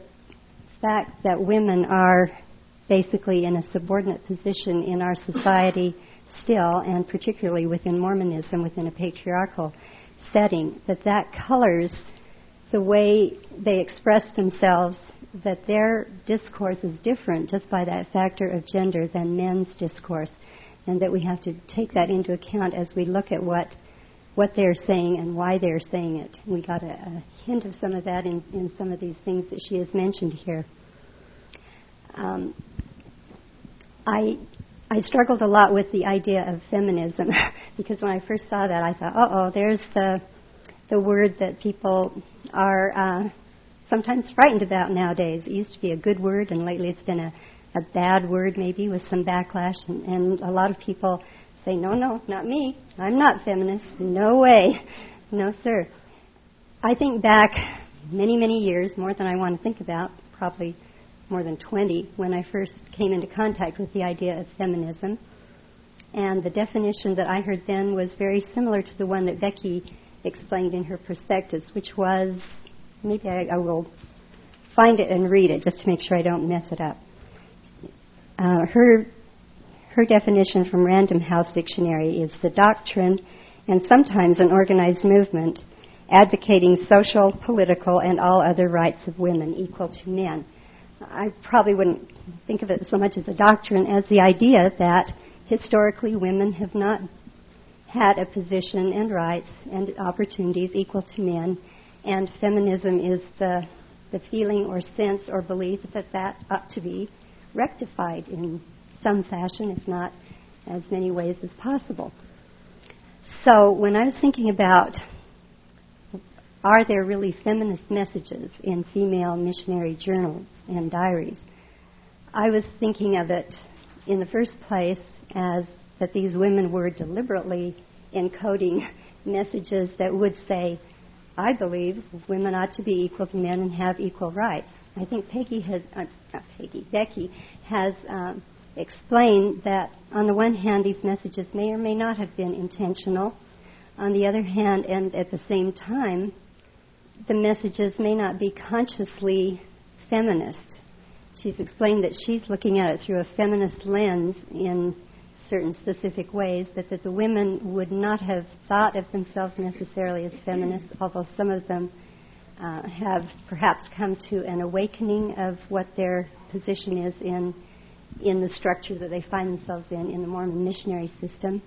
fact that women are basically in a subordinate position in our society still, and particularly within Mormonism, within a patriarchal setting, that that colors the way they express themselves, that their discourse is different just by that factor of gender than men's discourse, and that we have to take that into account as we look at what what they're saying and why they're saying it. We got a, a hint of some of that in, in some of these things that she has mentioned here. Um, I I struggled a lot with the idea of feminism because when I first saw that, I thought, uh-oh, there's the the word that people are uh, sometimes frightened about nowadays. It used to be a good word, and lately it's been a, a bad word, maybe with some backlash. And, and a lot of people say, no, no, not me. I'm not feminist. No way. No, sir. I think back many, many years, more than I want to think about, probably more than twenty, when I first came into contact with the idea of feminism. And the definition that I heard then was very similar to the one that Becky explained in her prospectus, which was, maybe I, I will find it and read it just to make sure I don't mess it up. Uh, her her definition from Random House Dictionary is the doctrine and sometimes an organized movement advocating social, political, and all other rights of women equal to men. I probably wouldn't think of it so much as a doctrine as the idea that historically women have not had a position and rights and opportunities equal to men, and feminism is the the feeling or sense or belief that that ought to be rectified in some fashion, if not as many ways as possible. So when I was thinking about, are there really feminist messages in female missionary journals and diaries, I was thinking of it in the first place as that these women were deliberately encoding messages that would say, I believe women ought to be equal to men and have equal rights. I think Peggy has, uh, not Peggy, Becky has um, explained that on the one hand these messages may or may not have been intentional. On the other hand, and at the same time, the messages may not be consciously feminist. She's explained that she's looking at it through a feminist lens in certain specific ways, but that the women would not have thought of themselves necessarily as feminists, although some of them uh, have perhaps come to an awakening of what their position is in in the structure that they find themselves in in the Mormon missionary system.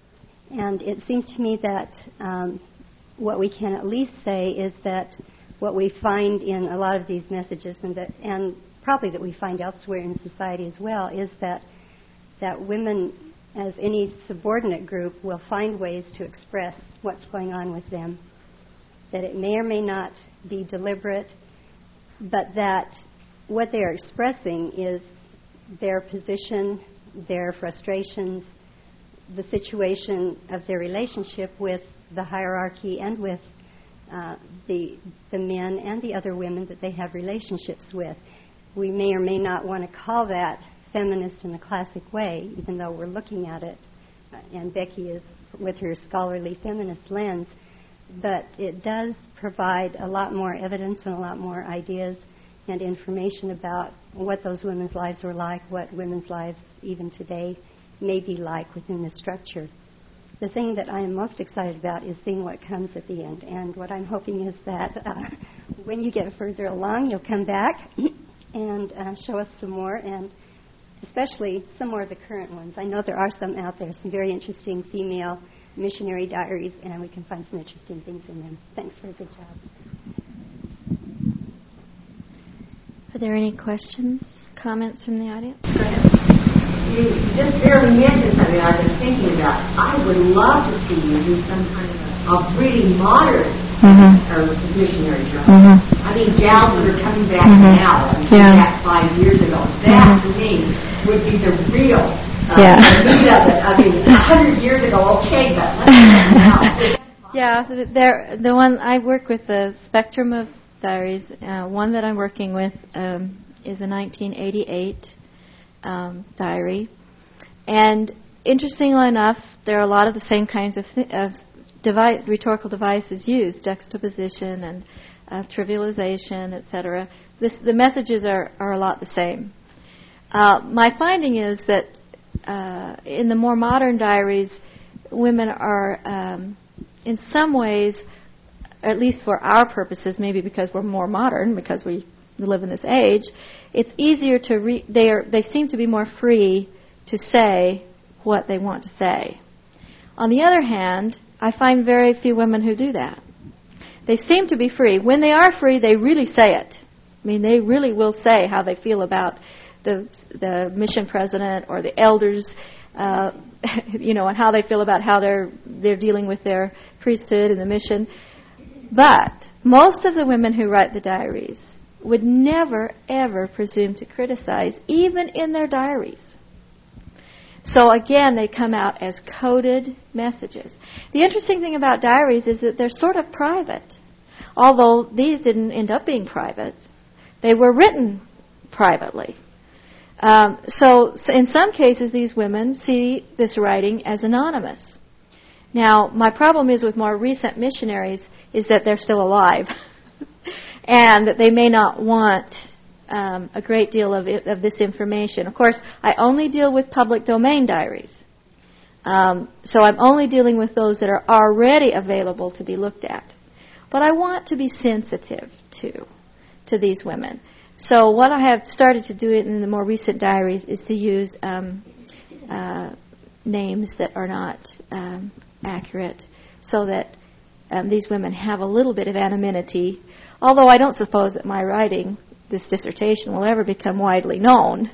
And it seems to me that um, what we can at least say is that what we find in a lot of these messages, and that, and probably that we find elsewhere in society as well, is that that women, as any subordinate group, will find ways to express what's going on with them, that it may or may not be deliberate, but that what they are expressing is their position, their frustrations, the situation of their relationship with the hierarchy and with uh, the the men and the other women that they have relationships with. We may or may not want to call that feminist in the classic way, even though we're looking at it, uh, and Becky is with her scholarly feminist lens, but it does provide a lot more evidence and a lot more ideas and information about what those women's lives were like, what women's lives even today may be like within the structure. The thing that I am most excited about is seeing what comes at the end, and what I'm hoping is that uh, when you get further along, you'll come back and uh, show us some more, and especially some more of the current ones. I know there are some out there, some very interesting female missionary diaries, and we can find some interesting things in them. Thanks for a good job. Are there any questions, comments from the audience? You just barely mentioned something I've been thinking about. I would love to see you do some kind of a, a really modern mm-hmm. or missionary journal. Mm-hmm. I mean, gals that are coming back mm-hmm. now, and yeah. back five years ago. That, mm-hmm. to me, would be the real uh, yeah. meat of it. I mean, a hundred years ago, okay, but let's do it now. Yeah, there. The one I work with, the Spectrum of Diaries. Uh, one that I'm working with um, is a nineteen eighty-eight um, diary, and interestingly enough, there are a lot of the same kinds of, th- of device, rhetorical devices used: juxtaposition and uh, trivialization, et cetera. This, the messages are, are a lot the same. Uh, my finding is that uh, in the more modern diaries, women are, um, in some ways, at least for our purposes, maybe because we're more modern, because we live in this age, it's easier to re- they are they seem to be more free to say what they want to say. On the other hand, I find very few women who do that. They seem to be free. When they are free, they really say it. I mean, they really will say how they feel about the the mission president or the elders, uh, you know, and how they feel about how they're they're dealing with their priesthood and the mission. But most of the women who write the diaries would never, ever presume to criticize, even in their diaries. So again, they come out as coded messages. The interesting thing about diaries is that they're sort of private. Although these didn't end up being private, they were written privately. Um, so, so in some cases, these women see this writing as anonymous. Now, my problem is with more recent missionaries is that they're still alive and that they may not want um, a great deal of, it, of this information. Of course, I only deal with public domain diaries. Um, so I'm only dealing with those that are already available to be looked at. But I want to be sensitive to, to these women. So what I have started to do in the more recent diaries is to use um, uh, names that are not um, accurate, so that um, these women have a little bit of anonymity, although I don't suppose that my writing this dissertation will ever become widely known.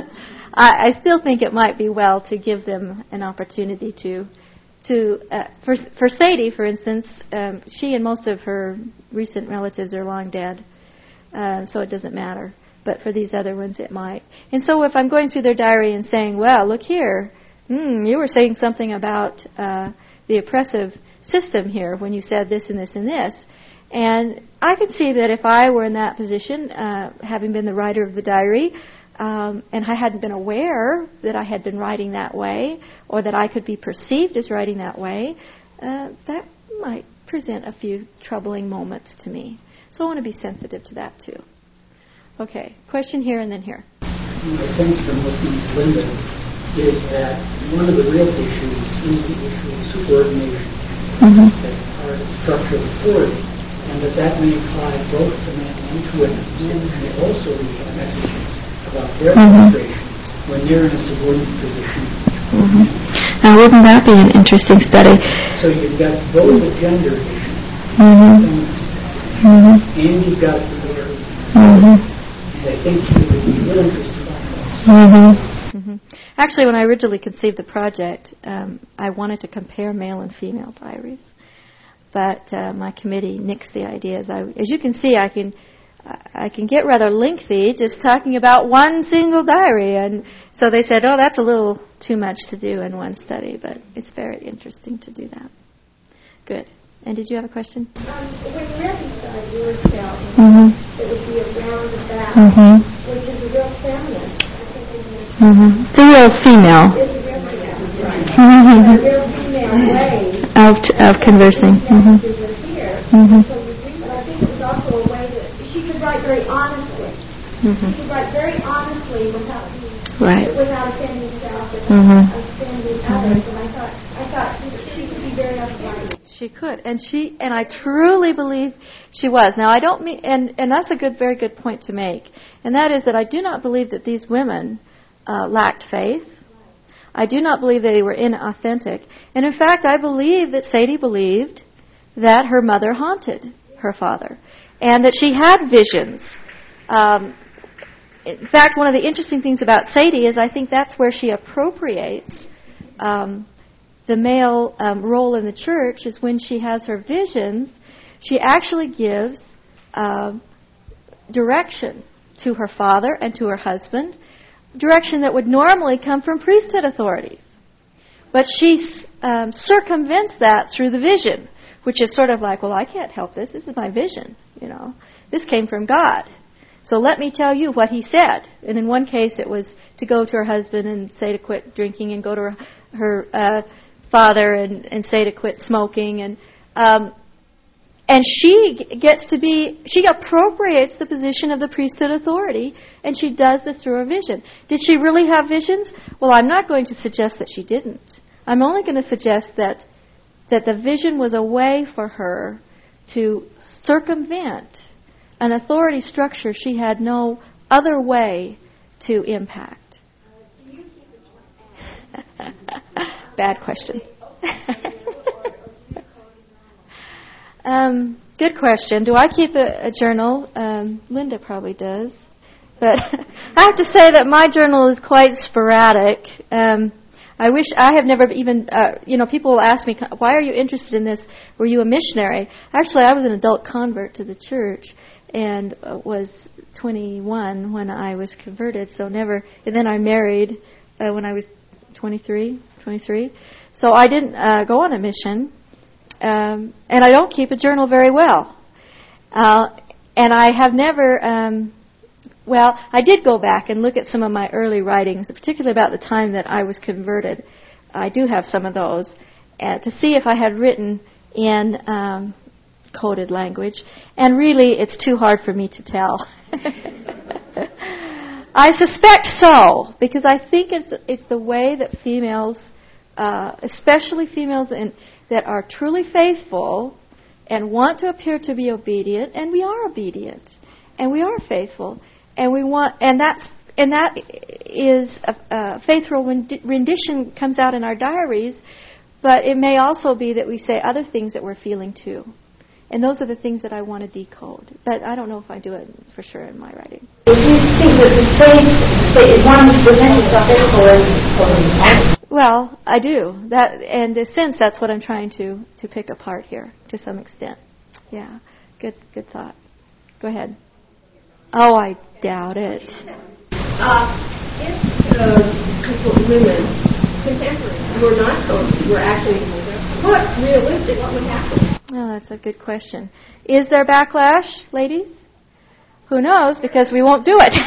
I, I still think it might be well to give them an opportunity to, to uh, for, for Sadie, for instance, um, she and most of her recent relatives are long dead, uh, so it doesn't matter. But for these other ones, it might. And so if I'm going through their diary and saying, well, look here, mm, you were saying something about uh, the oppressive system here when you said this and this and this. And I could see that if I were in that position, uh, having been the writer of the diary, um, and I hadn't been aware that I had been writing that way, or that I could be perceived as writing that way, uh, that might present a few troubling moments to me. So I want to be sensitive to that too. Okay, question here and then here. My sense from listening to Linda is that one of the real issues is the issue of subordination mm-hmm. as part of the structure of authority, and that that may apply both to men and to women. Men may also read messages about their mm-hmm. frustrations when they're in a subordinate position. Mm-hmm. Now, wouldn't that be an interesting study? So you've got both a gender issue mm-hmm. mm-hmm. and you've got the authority. Mm-hmm. And I think it would be real interesting about this. Mm-hmm. Mm-hmm. Actually, when I originally conceived the project, um, I wanted to compare male and female diaries. But uh, my committee nixed the idea. As, I, as you can see, I can I can get rather lengthy just talking about one single diary. And so they said, oh, that's a little too much to do in one study. But it's very interesting to do that. Good. And did you have a question? Um, when you read the yours down, mm-hmm. it would be around about, mm-hmm. which is a real feminine. Mm-hmm. It's a real female. It's a real female, right. Mm-hmm. A real female way of, t- of conversing. Mm-hmm. Here. Mm-hmm. So but I think it was also a way that she could write very honestly. Mm-hmm. She could write very honestly without right. without offending herself, without mm-hmm. offending others. And I thought I thought she could be very upright. She could, and she and I truly believe she was. Now I don't mean, and and that's a good, very good point to make, and that is that I do not believe that these women uh, lacked faith. I do not believe they were inauthentic, and in fact, I believe that Sadie believed that her mother haunted her father, and that she had visions. Um, in fact, one of the interesting things about Sadie is I think that's where she appropriates. Um, The male um, role in the church is when she has her visions, she actually gives uh, direction to her father and to her husband, direction that would normally come from priesthood authorities. But she um, circumvents that through the vision, which is sort of like, well, I can't help this. This is my vision. You know, this came from God. So let me tell you what he said. And in one case, it was to go to her husband and say to quit drinking, and go to her, her uh, father and, and say to quit smoking. And um, And she g- gets to be, she appropriates the position of the priesthood authority, and she does this through her vision. Did she really have visions? Well, I'm not going to suggest that she didn't. I'm only going to suggest that that the vision was a way for her to circumvent an authority structure she had no other way to impact. Bad question. um, good question. Do I keep a, a journal? Um, Linda probably does. But I have to say that my journal is quite sporadic. Um, I wish I have never even, uh, you know, people will ask me, why are you interested in this? Were you a missionary? Actually, I was an adult convert to the church and uh, was twenty-one when I was converted, so never, and then I married uh, when I was twenty-three, twenty-three. So I didn't uh, go on a mission, um, and I don't keep a journal very well. Uh, and I have never... Um, Well, I did go back and look at some of my early writings, particularly about the time that I was converted. I do have some of those, uh, to see if I had written in um, coded language. And really, it's too hard for me to tell. I suspect so, because I think it's it's the way that females, uh, especially females in, that are truly faithful and want to appear to be obedient, and we are obedient, and we are faithful. And we want, and that's, and that is a, a faithful rendition comes out in our diaries, but it may also be that we say other things that we're feeling too, and those are the things that I want to decode. But I don't know if I do it for sure in my writing. Do you think that the faith that one presents itself faithful is? Well, I do that, and in a sense, that's what I'm trying to to pick apart here to some extent. Yeah, good, good thought. Go ahead. Oh, I doubt it. Uh, if uh, people, women, contemporaries, were not coded, were actually, what realistic, what would happen? Oh, that's a good question. Is there backlash, ladies? Who knows, because we won't do it.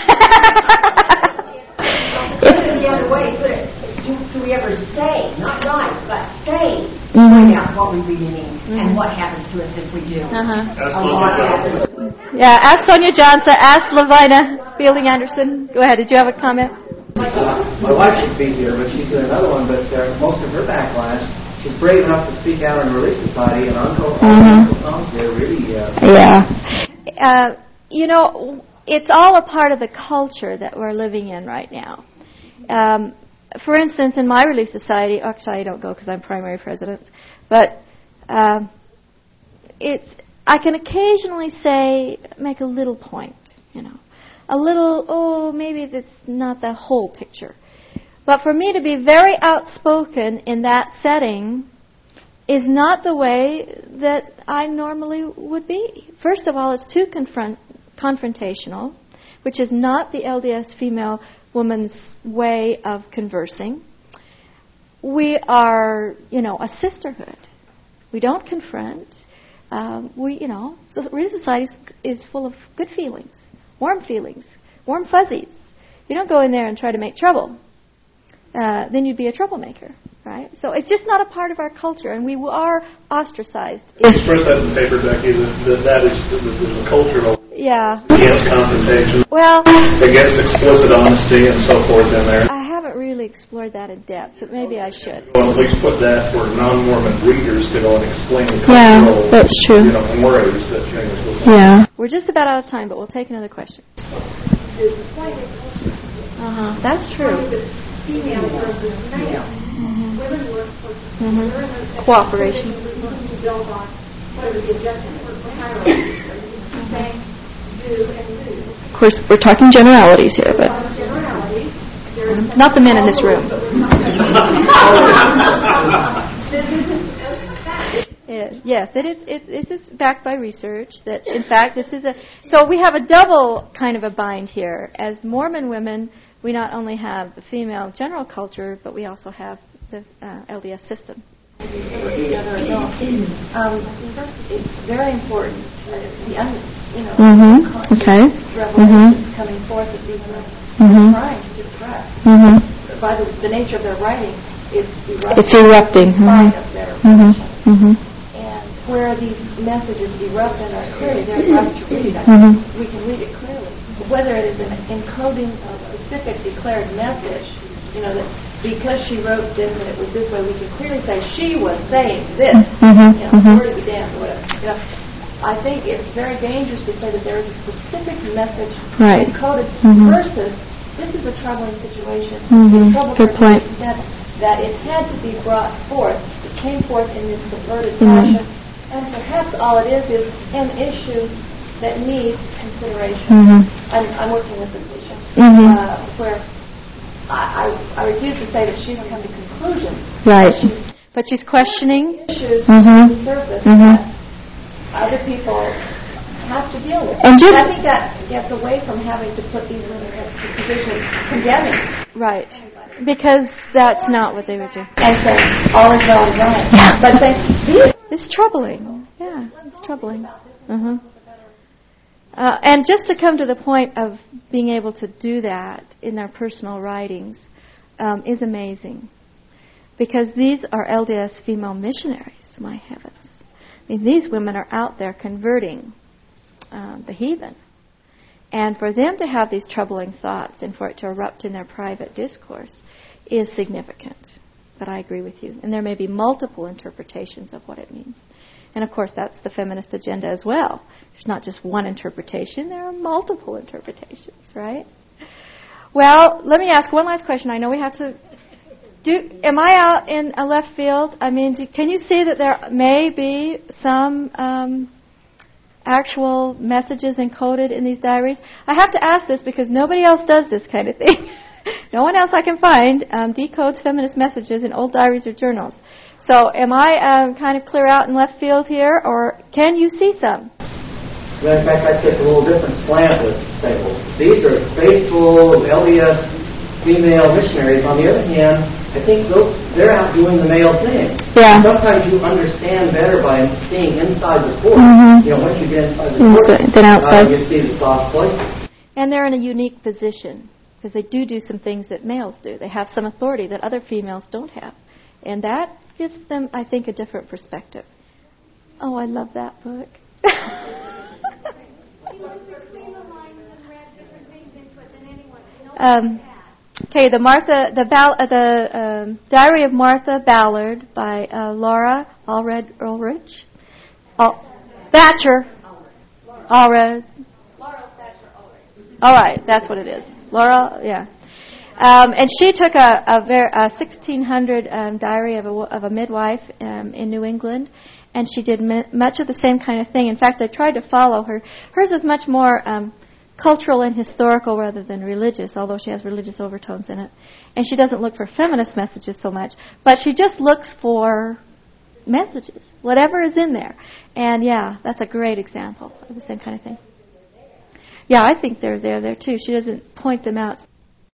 Put it the other way, put it, do, do we ever say, not write, but say, Mm-hmm. find out what we really mean Mm-hmm. and what happens to us if we do. Uh-huh. A lot happens. Yeah, ask Sonia Johnson, ask Levina Fielding Anderson. Go ahead, did you have a comment? Uh, my wife should be here, but she's doing another one, but uh, most of her backlash, she's brave enough to speak out in the Relief Society, and Uncle Mm-hmm. Tom's there really... Uh, Yeah. Uh, you know, it's all a part of the culture that we're living in right now. Um, for instance, in my Relief Society, actually I don't go because I'm primary president, but um, it's I can occasionally say, make a little point, you know, a little, oh, maybe that's not the whole picture. But for me to be very outspoken in that setting is not the way that I normally would be. First of all, it's too confront, confrontational, which is not the L D S female woman's way of conversing. We are, you know, a sisterhood. We don't confront. Um, we, you know, so Relief Society is, is full of good feelings, warm feelings, warm fuzzies. You don't go in there and try to make trouble. Uh, then you'd be a troublemaker, right? So it's just not a part of our culture, and we are ostracized. You express that in the paper, Becky, that that, that is the, the, the cultural Yeah. against confrontation, Well, against explicit honesty and so forth in there. I haven't really explored that in depth, but maybe I should. Well, at least put that for non-Mormon readers to go and explain the Yeah, cultural, that's true. you know, mores that change. Yeah. We're just about out of time, but we'll take another question. Uh-huh. That's true. Females versus males. Mm-hmm. Women work for Mm-hmm. Cooperation. build on whatever the adjustment for hierarchy. Saying do and do. Of course, we're talking generalities here, but Generalities. There's not the men in this room. It, yes, it is. It, it is backed by research. That in fact, this is a. So we have a double kind of a bind here. As Mormon women, we not only have the female general culture, but we also have the uh, L D S system. Um, it's very important to the un, you know, Mm-hmm. Okay. revelations Mm-hmm. coming forth that these women Mm-hmm. are trying to express. Mm-hmm. By the, the nature of their writing, it's erupting. It's erupting. In spite Mm-hmm. of their Mm-hmm. religion. Mm-hmm. And where these messages erupt and are clearly there for us to read. I mean, Mhm. we can read it clearly. Whether it is an encoding a specific declared message, you know, that because she wrote this and it was this way, we can clearly say she was saying this. Mhm. You know, Mhm. word to be damned or whatever. You know, I think it's very dangerous to say that there is a specific message Right. encoded Mhm. versus this is a troubling situation. Mhm. It's troubling Good to point. the extent that it had to be brought forth. It came forth in this subverted Mhm. fashion, and perhaps all it is is an issue that needs consideration. Mhm. I'm, I'm working with this issue Mhm. uh, where I, I, I refuse to say that she's come to conclusions. Right. But she's But she's questioning. issues Mhm. to the surface Mhm. that other people have to deal with. And just- I think that gets away from having to put these women in a position condemning Right. Because that's not what they would do. and saying all is well is right. Yeah. But saying these It's troubling. Yeah, it's troubling. Uh-huh. Uh, and just to come to the point of being able to do that in their personal writings um, is amazing. Because these are L D S female missionaries, my heavens. I mean, these women are out there converting um, the heathen. And for them to have these troubling thoughts and for it to erupt in their private discourse is significant. But I agree with you. And there may be multiple interpretations of what it means. And of course, that's the feminist agenda as well. There's not just one interpretation, there are multiple interpretations, right? Well, let me ask one last question. I know we have to do, am I out in a left field? I mean, do, can you see that there may be some um, actual messages encoded in these diaries? I have to ask this because nobody else does this kind of thing. No one else I can find um, decodes feminist messages in old diaries or journals. So am I um, kind of clear out in left field here, or can you see some? Well, in fact, I take a little different slant to say, well, these are faithful L D S female missionaries. On the other hand, I think those they're out doing the male thing. Yeah. Sometimes you understand better by seeing inside the court. Mhm. You know, once you get inside the Inside, court, then outside. Uh, you see the soft places. And they're in a unique position because they do do some things that males do. They have some authority that other females don't have. And that gives them, I think, a different perspective. Oh, I love that book. um, okay, the Martha, the Ball, uh, the um, Diary of Martha Ballard by uh, Laura Allred Ulrich. All, Thatcher. Allred. All right, that's what it is. Laura, yeah. Um, and she took a, a, ver- a sixteen hundred um, diary of a, of a midwife um, in New England, and she did m- much of the same kind of thing. In fact, they tried to follow her. Hers is much more um, cultural and historical rather than religious, although she has religious overtones in it. And she doesn't look for feminist messages so much, but she just looks for messages, whatever is in there. And, yeah, that's a great example of the same kind of thing. Yeah, I think they're there there, too. She doesn't point them out